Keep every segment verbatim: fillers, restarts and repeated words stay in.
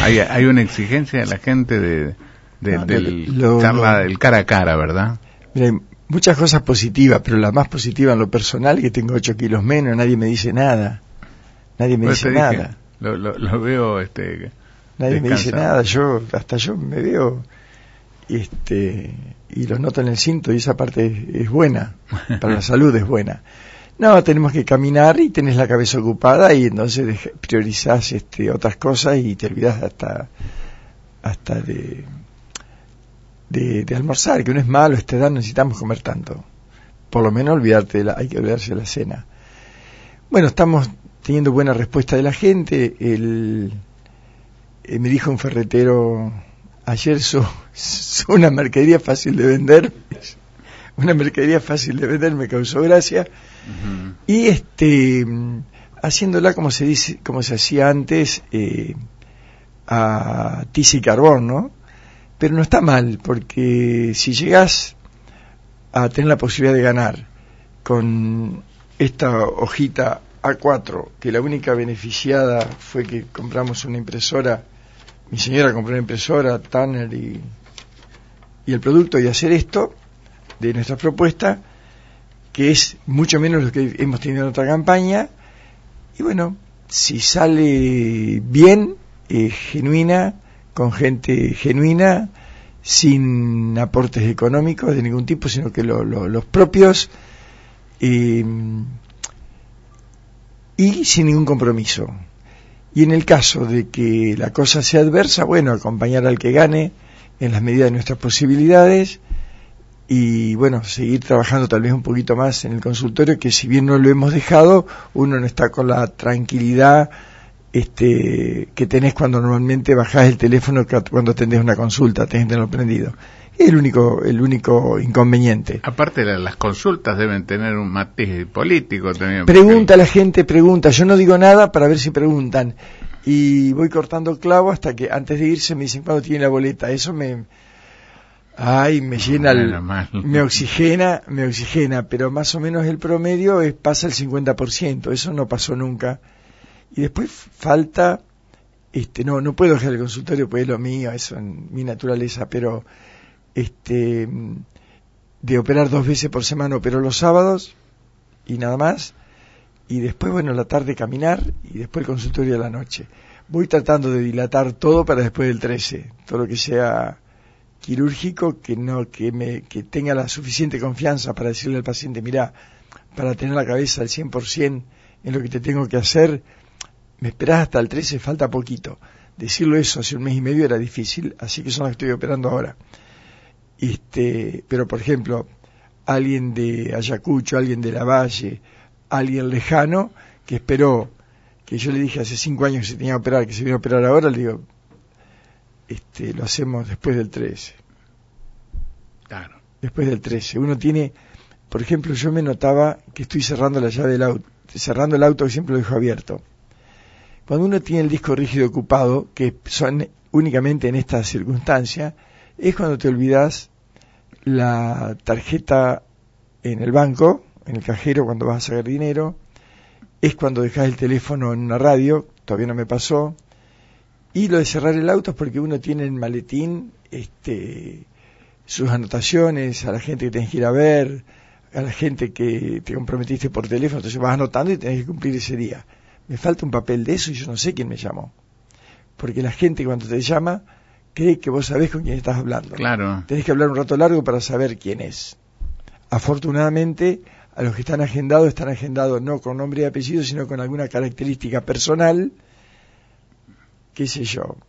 hay, hay una exigencia de la gente de, de, no, del lo, charla lo, del cara a cara, ¿verdad? Mira, hay muchas cosas positivas, pero la más positiva en lo personal es que tengo ocho kilos menos, nadie me dice nada. Nadie me Pues dice dije, nada. Lo, lo, lo veo, este... Nadie descansado. me dice nada, yo, hasta yo me veo, este, y lo noto en el cinto, y esa parte es, es buena, para la salud es buena. No, tenemos que caminar y tenés la cabeza ocupada y entonces dej- priorizás este, otras cosas y te olvidás hasta hasta de, de, de almorzar, que no es malo, este edad necesitamos comer tanto. Por lo menos olvidarte de la, hay que olvidarse de la cena. Bueno, estamos teniendo buena respuesta de la gente. El, eh, me dijo un ferretero ayer, son so una mercadería fácil de vender. Una mercadería fácil de vender, me causó gracia. Uh-huh. Y este, haciéndola como se dice, como se hacía antes, eh, a tiza y carbón, ¿no? Pero no está mal, porque si llegás a tener la posibilidad de ganar con esta hojita A cuatro, que la única beneficiada fue que compramos una impresora, mi señora compró una impresora, Tanner y, y el producto, y hacer esto de nuestra propuesta, que es mucho menos lo que hemos tenido en otra campaña, y bueno, si sale bien, eh, genuina, con gente genuina, sin aportes económicos de ningún tipo, sino que lo, lo, los propios, eh, y sin ningún compromiso. Y en el caso de que la cosa sea adversa, bueno, acompañar al que gane en las medidas de nuestras posibilidades y bueno, seguir trabajando tal vez un poquito más en el consultorio, que si bien no lo hemos dejado, uno no está con la tranquilidad este que tenés cuando normalmente bajás el teléfono cuando atendés una consulta, tenés que tenerlo prendido. Es el único, el único inconveniente. Aparte, la, las consultas deben tener un matiz político también. Pregunta porque... la gente, pregunta. Yo no digo nada para ver si preguntan. Y voy cortando clavo hasta que antes de irse me dicen cuándo tiene la boleta. Eso me... Ay, me llena, el, me oxigena, me oxigena. Pero más o menos el promedio es, pasa el cincuenta por ciento. Eso no pasó nunca. Y después falta... este No, no puedo dejar el consultorio, pues es lo mío, eso en mi naturaleza, pero... este de operar dos veces por semana opero los sábados y nada más, y después bueno la tarde caminar y después el consultorio a la noche. Voy tratando de dilatar todo para después del trece, todo lo que sea quirúrgico, que no que me que tenga la suficiente confianza para decirle al paciente, mirá, para tener la cabeza al cien por ciento en lo que te tengo que hacer, me esperás hasta el trece, falta poquito. Decirlo eso hace un mes y medio era difícil, así que son las que estoy operando ahora. Este, pero por ejemplo, alguien de Ayacucho, alguien de Lavalle, alguien lejano, que esperó, que yo le dije hace cinco años que se tenía que operar, que se viene a operar ahora, le digo, este, lo hacemos después del trece. Claro. Después del trece. Uno tiene, por ejemplo, yo me notaba que estoy cerrando la llave del auto, cerrando el auto que siempre lo dejo abierto. Cuando uno tiene el disco rígido ocupado, que son únicamente en esta circunstancia, es cuando te olvidas la tarjeta en el banco, en el cajero cuando vas a sacar dinero, es cuando dejas el teléfono en una radio, todavía no me pasó, y lo de cerrar el auto es porque uno tiene en el maletín este, sus anotaciones, a la gente que tenés que ir a ver, a la gente que te comprometiste por teléfono, entonces vas anotando y tenés que cumplir ese día. Me falta un papel de eso y yo no sé quién me llamó, porque la gente cuando te llama cree que vos sabés con quién estás hablando. Claro. Tenés que hablar un rato largo para saber quién es. Afortunadamente, a los que están agendados, están agendados no con nombre y apellido, sino con alguna característica personal, qué sé yo,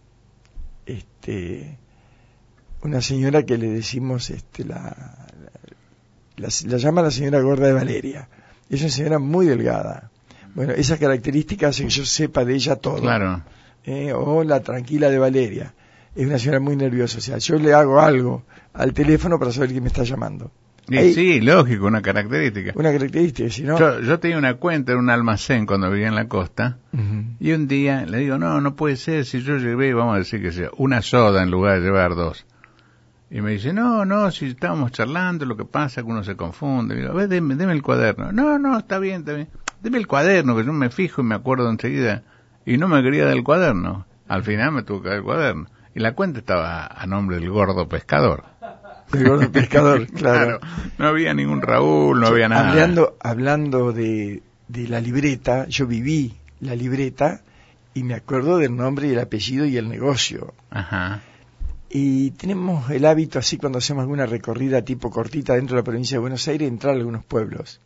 este, una señora que le decimos, este, la, la, la, la llama la señora gorda de Valeria. Es una señora muy delgada. Bueno, esa característica hace que yo sepa de ella todo. Claro. Eh, o la tranquila de Valeria. Es una señora muy nerviosa, o sea, yo le hago algo al teléfono para saber quién me está llamando. Y Ahí, sí, lógico, una característica. Una característica, si no... Yo, yo tenía una cuenta en un almacén cuando vivía en la costa, uh-huh. y un día le digo, no, no puede ser, si yo llevé, vamos a decir que sea, una soda en lugar de llevar dos. Y me dice, no, no, si estábamos charlando, lo que pasa es que uno se confunde. Y digo, a ver, deme, deme el cuaderno. No, no, está bien, está bien. Deme el cuaderno, que yo me fijo y me acuerdo enseguida. Y no me quería dar el cuaderno. Al final me tuvo que dar el cuaderno. Y la cuenta estaba a nombre del gordo pescador. El gordo pescador, claro. Claro. No había ningún Raúl, no yo, había nada. Hablando, hablando de, de la libreta, yo viví la libreta y me acuerdo del nombre y el apellido y el negocio. Ajá. Y tenemos el hábito, así cuando hacemos alguna recorrida tipo cortita dentro de la provincia de Buenos Aires, entrar a algunos pueblos.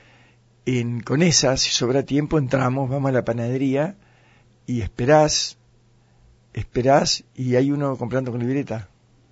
En Conesa, si sobra tiempo, entramos, vamos a la panadería y esperás, esperás y hay uno comprando con libreta.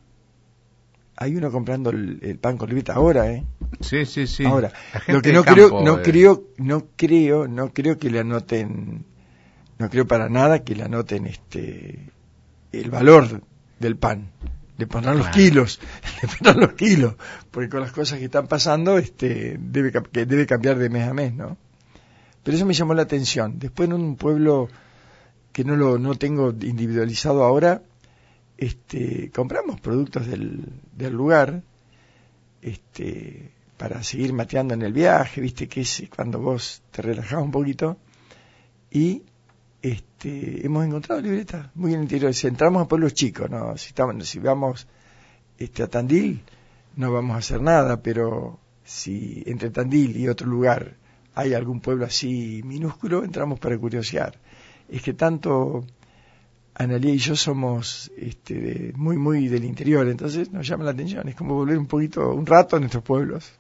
Hay uno comprando el, el pan con libreta ahora, ¿eh? Sí, sí, sí. Ahora, lo que no campo, creo, no eh. creo, no creo, no creo que le anoten, no creo para nada que le anoten este, el valor del pan. Le pondrán claro. los kilos, le pondrán los kilos, porque con las cosas que están pasando, este, debe, que debe cambiar de mes a mes, ¿no? Pero eso me llamó la atención. Después en un pueblo que no lo, no tengo individualizado ahora, este, compramos productos del, del lugar, este, para seguir mateando en el viaje, viste que es cuando vos te relajás un poquito, y este, hemos encontrado libretas muy en el interior. Si entramos a pueblos chicos, no, si estamos, si vamos este, a Tandil, no vamos a hacer nada, pero si entre Tandil y otro lugar hay algún pueblo así minúsculo, entramos para curiosear. Es que tanto Analía y yo somos este, de, muy, muy del interior, entonces nos llama la atención. Es como volver un poquito, un rato a nuestros pueblos.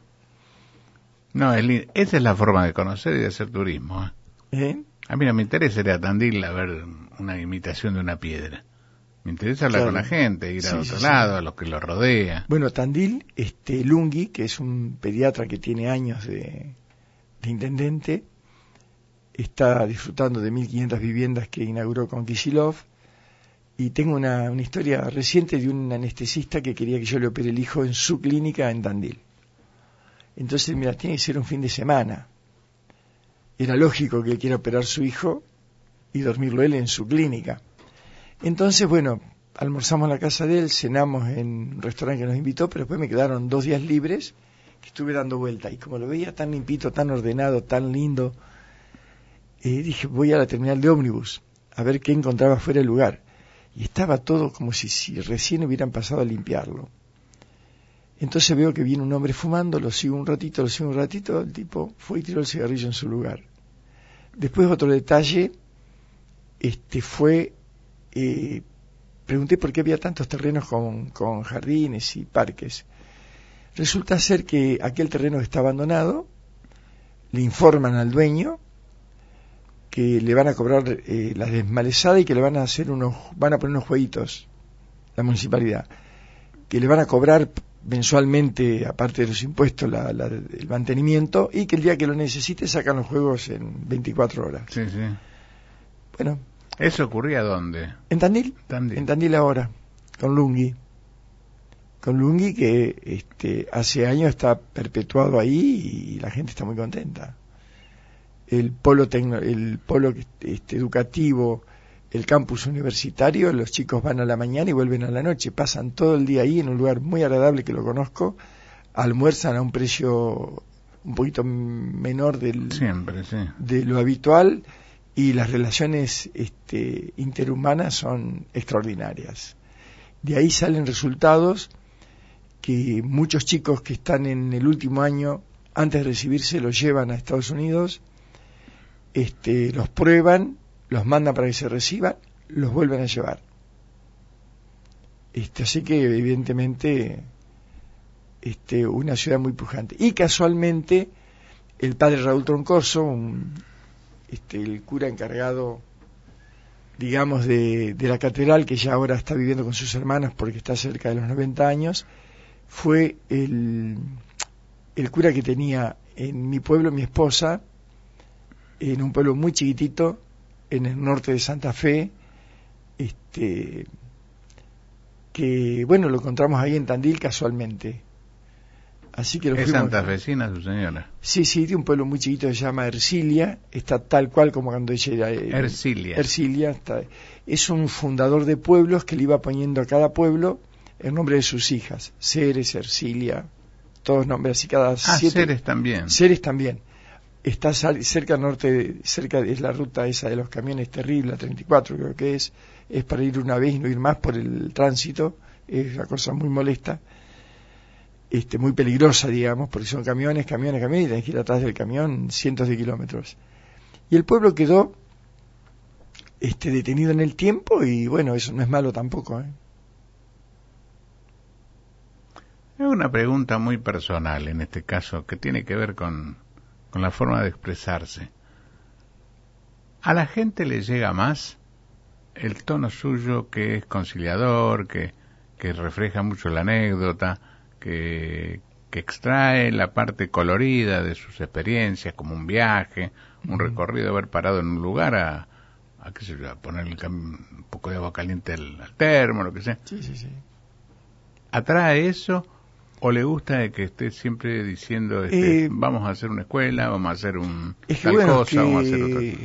No, el, esa es la forma de conocer y de hacer turismo. ¿Eh? ¿Eh? A mí no me interesa ir a Tandil a ver una imitación de una piedra. Me interesa hablar claro. con la gente, ir sí, a otro sí, lado, sí. a los que lo rodea. Bueno, Tandil, este Lungui, que es un pediatra que tiene años de, de intendente, está disfrutando de mil quinientas viviendas que inauguró con Kicillof. Y tengo una, una historia reciente de un anestesista que quería que yo le opere el hijo en su clínica en Tandil. Entonces, mira, tiene que ser un fin de semana. Era lógico que él quiera operar su hijo y dormirlo él en su clínica. Entonces, bueno, almorzamos en la casa de él, cenamos en un restaurante que nos invitó, pero después me quedaron dos días libres que estuve dando vuelta. Y como lo veía tan limpito, tan ordenado, tan lindo, eh, dije, voy a la terminal de ómnibus a ver qué encontraba fuera del lugar. Y estaba todo como si, si recién hubieran pasado a limpiarlo. Entonces veo que viene un hombre fumando, lo sigo un ratito, lo sigo un ratito, el tipo fue y tiró el cigarrillo en su lugar. Después otro detalle, este fue, eh, pregunté por qué había tantos terrenos con, con jardines y parques. Resulta ser que aquel terreno está abandonado, le informan al dueño que le van a cobrar eh, la desmalezada y que le van a hacer unos, van a poner unos jueguitos, la municipalidad, que le van a cobrar mensualmente, aparte de los impuestos, la, la, el mantenimiento, y que el día que lo necesite sacan los juegos en veinticuatro horas. Sí, sí. Bueno. ¿Eso ocurría dónde? En Tandil. Tandil. En Tandil ahora, con Lungui. Con Lungui que este, hace años está perpetuado ahí y la gente está muy contenta. El polo, tecno, el polo este, educativo, el campus universitario, los chicos van a la mañana y vuelven a la noche, pasan todo el día ahí en un lugar muy agradable que lo conozco, almuerzan a un precio un poquito menor del, Siempre, sí. de lo habitual y las relaciones este, interhumanas son extraordinarias. De ahí salen resultados que muchos chicos que están en el último año, antes de recibirse, los llevan a Estados Unidos, este, los prueban, los mandan para que se reciban, los vuelven a llevar. Este, así que evidentemente este, una ciudad muy pujante. Y casualmente el padre Raúl Troncoso, un, este, el cura encargado, digamos, de, de la catedral, que ya ahora está viviendo con sus hermanos porque está cerca de los noventa años, fue el, el cura que tenía en mi pueblo mi esposa, en un pueblo muy chiquitito, en el norte de Santa Fe, este, que, bueno, lo encontramos ahí en Tandil casualmente. Así que lo ¿Es fuimos, santafesina su señora? Sí, sí, de un pueblo muy chiquito que se llama Ercilia, está tal cual como cuando ella era... Eh, Ercilia. Ercilia, está, es un fundador de pueblos que le iba poniendo a cada pueblo el nombre de sus hijas, Ceres, Ercilia, todos nombres así cada ah, siete... Ceres también. Ceres también. Está cerca norte, cerca es la ruta esa de los camiones terrible, la treinta y cuatro creo que es, es para ir una vez y no ir más por el tránsito, es una cosa muy molesta, este, muy peligrosa, digamos, porque son camiones, camiones, camiones, y tenés que ir atrás del camión cientos de kilómetros. Y el pueblo quedó este, detenido en el tiempo, y bueno, eso no es malo tampoco, ¿eh? Es una pregunta muy personal en este caso, que tiene que ver con, con la forma de expresarse. ¿A la gente le llega más el tono suyo, que es conciliador, que, que refleja mucho la anécdota, que, que extrae la parte colorida de sus experiencias, como un viaje, un uh-huh. recorrido, haber parado en un lugar a, a qué sé yo, a poner un poco de agua caliente al, al termo, lo que sea? Sí, sí, sí. ¿Atrae eso? ¿O le gusta de que esté siempre diciendo, este, eh, vamos a hacer una escuela, vamos a hacer un es que tal bueno, cosa, que vamos a hacer otra cosa?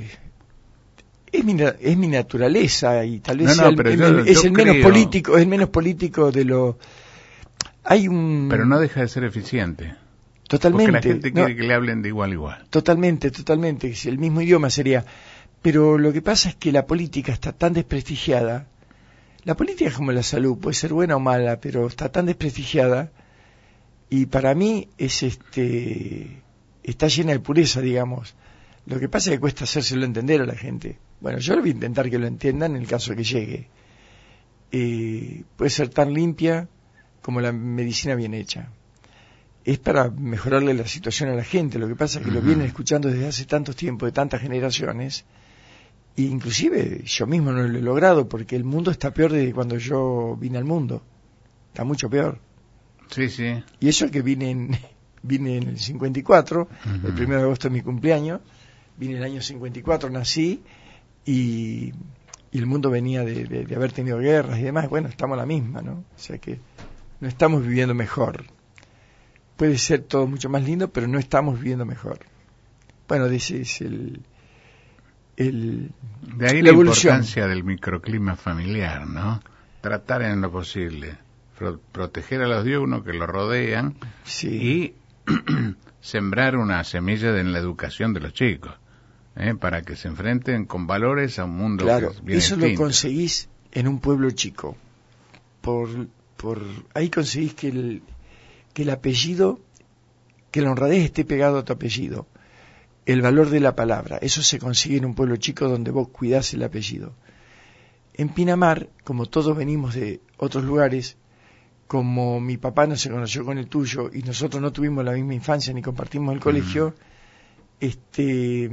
Es mi, es mi naturaleza, y tal vez no, sea no, el, pero el, yo, el, es yo el creo... menos político, es el menos político de lo... Hay un... Pero no deja de ser eficiente. Totalmente. Porque la gente no, quiere que le hablen de igual a igual. Totalmente, totalmente. El mismo idioma sería. Pero lo que pasa es que la política está tan desprestigiada. La política es como la salud, puede ser buena o mala, pero está tan desprestigiada. Y para mí es este está llena de pureza, digamos. Lo que pasa es que cuesta hacérselo entender a la gente. Bueno, yo voy a intentar que lo entiendan en el caso de que llegue. Eh, puede ser tan limpia como la medicina bien hecha. Es para mejorarle la situación a la gente. Lo que pasa es que uh-huh. lo vienen escuchando desde hace tantos tiempos, de tantas generaciones, e inclusive yo mismo no lo he logrado, porque el mundo está peor desde cuando yo vine al mundo. Está mucho peor. Sí, sí. Y eso que vine en, vine en el cincuenta y cuatro, uh-huh. el primero de agosto es mi cumpleaños, vine en el año cincuenta y cuatro, nací, y, y el mundo venía de, de, de haber tenido guerras y demás. Bueno, estamos a la misma, ¿no? O sea que no estamos viviendo mejor. Puede ser todo mucho más lindo, pero no estamos viviendo mejor. Bueno, ese es el... el de ahí la, la importancia del microclima familiar, ¿no? Tratar en lo posible, pro- proteger a los de uno que lo rodean, sí. y sembrar una semilla en la educación de los chicos, ¿eh? Para que se enfrenten con valores a un mundo claro, que es bien eso distinto. Lo conseguís en un pueblo chico. Por, por ahí conseguís que el que el apellido, que la honradez esté pegado a tu apellido, el valor de la palabra, eso se consigue en un pueblo chico donde vos cuidás el apellido. En Pinamar, como todos venimos de otros lugares, como mi papá no se conoció con el tuyo y nosotros no tuvimos la misma infancia ni compartimos el colegio, mm. este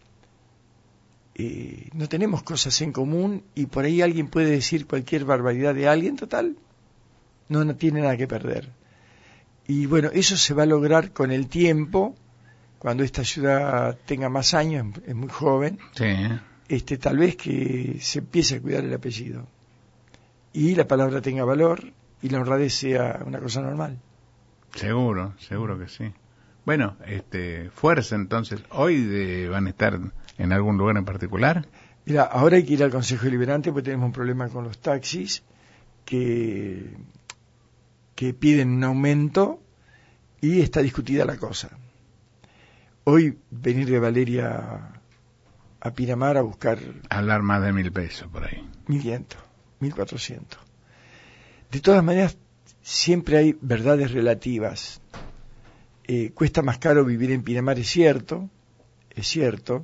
eh, no tenemos cosas en común, y por ahí alguien puede decir cualquier barbaridad de alguien, total, no, no tiene nada que perder. Y bueno, eso se va a lograr con el tiempo, cuando esta ciudad tenga más años, es muy joven, sí. este, tal vez que se empiece a cuidar el apellido, y la palabra tenga valor, y la honradez sea una cosa normal. Seguro, seguro que sí. Bueno, este, fuerza entonces, ¿hoy de, van a estar en algún lugar en particular? Mira, ahora hay que ir al Consejo Deliberante porque tenemos un problema con los taxis, que... que piden un aumento, y está discutida la cosa. Hoy venir de Valeria a Pinamar a buscar... Hablar más de mil pesos por ahí. Mil quinientos, mil cuatrocientos. De todas maneras, siempre hay verdades relativas. Eh, cuesta más caro vivir en Pinamar, es cierto, es cierto.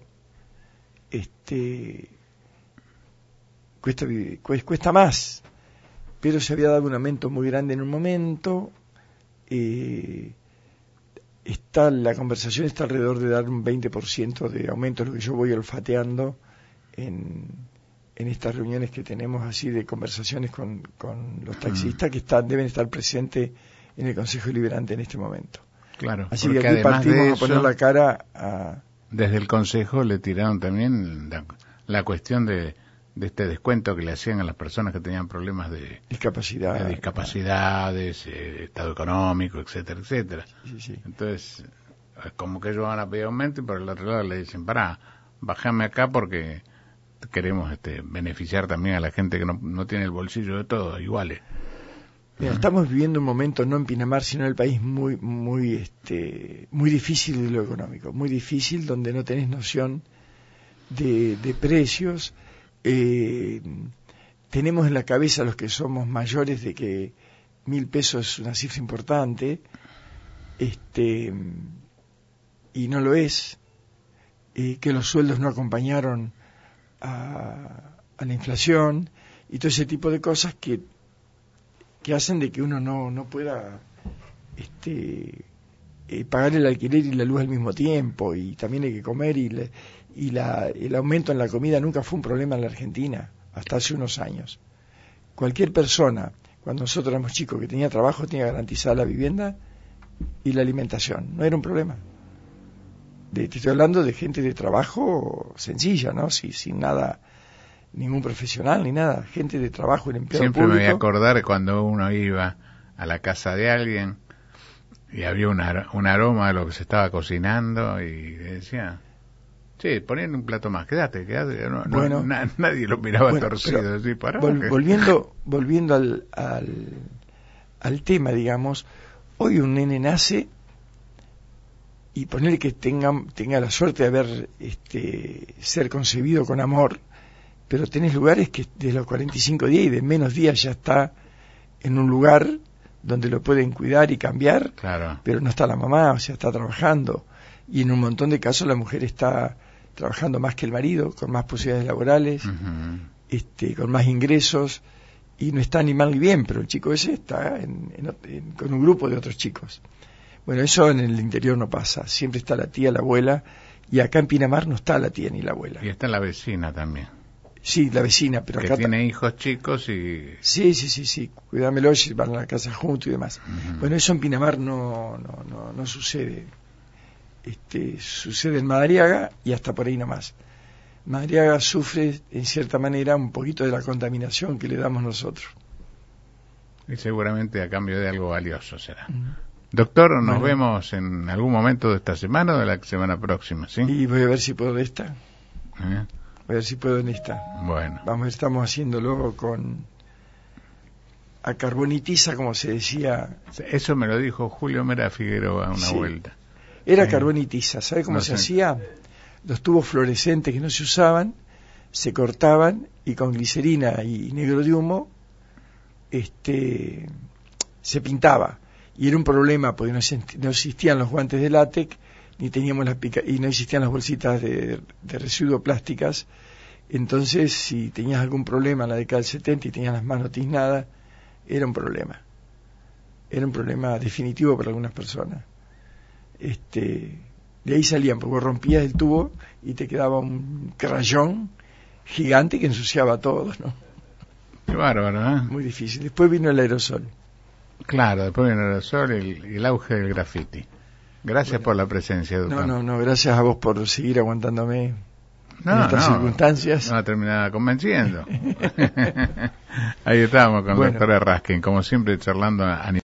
Este, cuesta, cuesta más, pero se había dado un aumento muy grande en un momento. Eh, está la conversación está alrededor de dar un veinte por ciento de aumento, es lo que yo voy olfateando en, en estas reuniones que tenemos así de conversaciones con, con los taxistas, que están deben estar presentes en el Consejo Deliberante en este momento. Claro, así que aquí partimos de eso, a poner la cara a... Desde el Consejo le tiraron también la, la cuestión de de este descuento que le hacían a las personas que tenían problemas de discapacidad, de discapacidades, eh, estado económico, etcétera, etcétera. Sí, sí. Entonces, como que ellos van a pedir aumento, y por el otro lado le dicen, pará, bájame acá porque queremos este beneficiar también a la gente que no, no tiene el bolsillo de todos iguales. Mira, uh-huh. Estamos viviendo un momento, no en Pinamar, sino en el país, muy muy este muy difícil de lo económico, muy difícil, donde no tenés noción de, de precios. Eh, tenemos en la cabeza los que somos mayores de que mil pesos es una cifra importante, este, y no lo es, eh, que los sueldos no acompañaron a, a la inflación y todo ese tipo de cosas que, que hacen de que uno no, no pueda este, eh, pagar el alquiler y la luz al mismo tiempo, y también hay que comer, y, le, y la, el aumento en la comida nunca fue un problema en la Argentina hasta hace unos años. Cualquier persona, cuando nosotros éramos chicos, que tenía trabajo, tenía garantizada la vivienda y la alimentación, no era un problema. De, te estoy hablando de gente de trabajo sencilla, ¿no? Sí, sin nada, ningún profesional ni nada, gente de trabajo, el empleo Siempre público. me voy a acordar cuando uno iba a la casa de alguien y había un, ar un aroma de lo que se estaba cocinando y decía, sí, ponían un plato más, quédate, quédate. No, bueno, no, na nadie lo miraba bueno, torcido. Así, pará, vol que... volviendo volviendo al, al, al tema, digamos, hoy un nene nace y ponerle que tenga, tenga la suerte de haber este, ser concebido con amor, pero tenés lugares que de los cuarenta y cinco días y de menos días ya está en un lugar donde lo pueden cuidar y cambiar, claro. Pero no está la mamá, o sea, está trabajando, y en un montón de casos la mujer está trabajando más que el marido, con más posibilidades laborales, uh-huh. este, con más ingresos, y no está ni mal ni bien, pero el chico ese está en, en, en, con un grupo de otros chicos. Bueno, eso en el interior no pasa, siempre está la tía, la abuela, y acá en Pinamar no está la tía ni la abuela. Y está la vecina también. Sí, la vecina, pero que acá... tiene hijos chicos y... Sí, sí, sí, sí, cuidámelo, van a la casa juntos y demás. Uh-huh. Bueno, eso en Pinamar no, no, no, no sucede. Este, sucede en Madariaga y hasta por ahí nomás. Madariaga sufre, en cierta manera, un poquito de la contaminación que le damos nosotros. Y seguramente a cambio de algo valioso será. Uh-huh. Doctor, nos bueno, vemos en algún momento de esta semana o de la semana próxima, ¿sí? Y voy a ver si puedo de esta. ¿Eh? Voy a ver si puedo en esta. Bueno. Vamos, estamos haciéndolo con acarbonitiza, como se decía. Eso me lo dijo Julio Mera Figueroa una sí. vuelta. Era eh, carbonitiza. ¿Sabe cómo no se sé. hacía? Los tubos fluorescentes que no se usaban se cortaban y con glicerina y negro de humo este, se pintaba. Y era un problema porque no, se, no existían los guantes de látex, ni teníamos las pica y no existían las bolsitas de, de residuos plásticas. Entonces, si tenías algún problema en la década del setenta y tenías las manos tiznadas, era un problema. Era un problema definitivo para algunas personas. Este, de ahí salían, porque rompías el tubo y te quedaba un crayón gigante que ensuciaba todo, ¿no? Qué bárbaro, ¿eh? Muy difícil. Después vino el aerosol. Claro, después vino el aerosol y el, el auge del graffiti. Gracias bueno, por la presencia, doctor. No, no, no, gracias a vos por seguir aguantándome no, en estas no, circunstancias. No, terminaba convenciendo. Ahí estábamos con bueno. el doctor Raskin, como siempre charlando a